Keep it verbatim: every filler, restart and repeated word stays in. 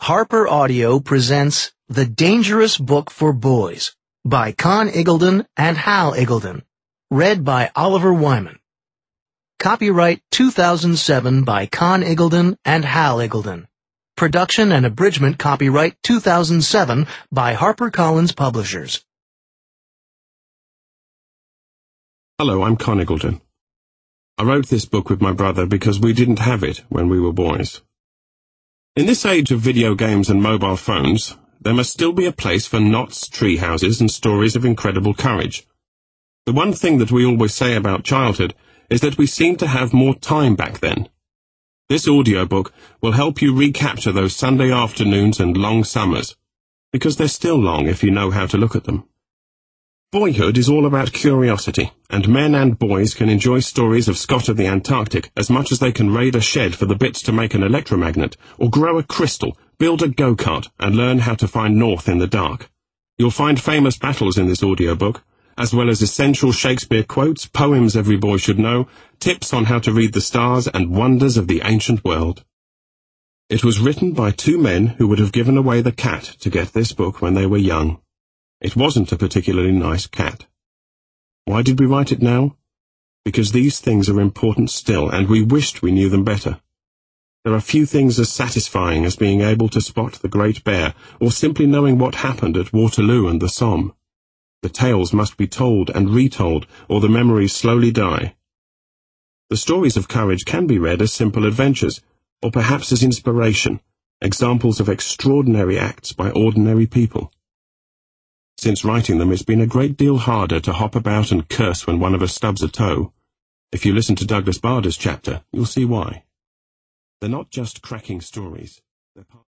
Harper Audio presents The Dangerous Book for Boys by Con Iggulden and Hal Iggulden, read by Oliver Wyman. Copyright two thousand seven by Con Iggulden and Hal Iggulden. Production and abridgment copyright two thousand seven by HarperCollins Publishers. Hello, I'm Con Iggulden. I wrote this book with my brother because we didn't have it when we were boys. In this age of video games and mobile phones, there must still be a place for knots, tree houses, and stories of incredible courage. The one thing that we always say about childhood is that we seem to have more time back then. This audiobook will help you recapture those Sunday afternoons and long summers, because they're still long if you know how to look at them. Boyhood is all about curiosity, and men and boys can enjoy stories of Scott of the Antarctic as much as they can raid a shed for the bits to make an electromagnet, or grow a crystal, build a go-kart, and learn how to find north in the dark. You'll find famous battles in this audiobook, as well as essential Shakespeare quotes, poems every boy should know, tips on how to read the stars, and wonders of the ancient world. It was written by two men who would have given away the cat to get this book when they were young. It wasn't a particularly nice cat. Why did we write it now? Because these things are important still, and we wished we knew them better. There are few things as satisfying as being able to spot the Great Bear, or simply knowing what happened at Waterloo and the Somme. The tales must be told and retold, or the memories slowly die. The stories of courage can be read as simple adventures, or perhaps as inspiration, examples of extraordinary acts by ordinary people. Since writing them, it's been a great deal harder to hop about and curse when one of us stubs a toe. If you listen to Douglas Bader's chapter, you'll see why. They're not just cracking stories. They're part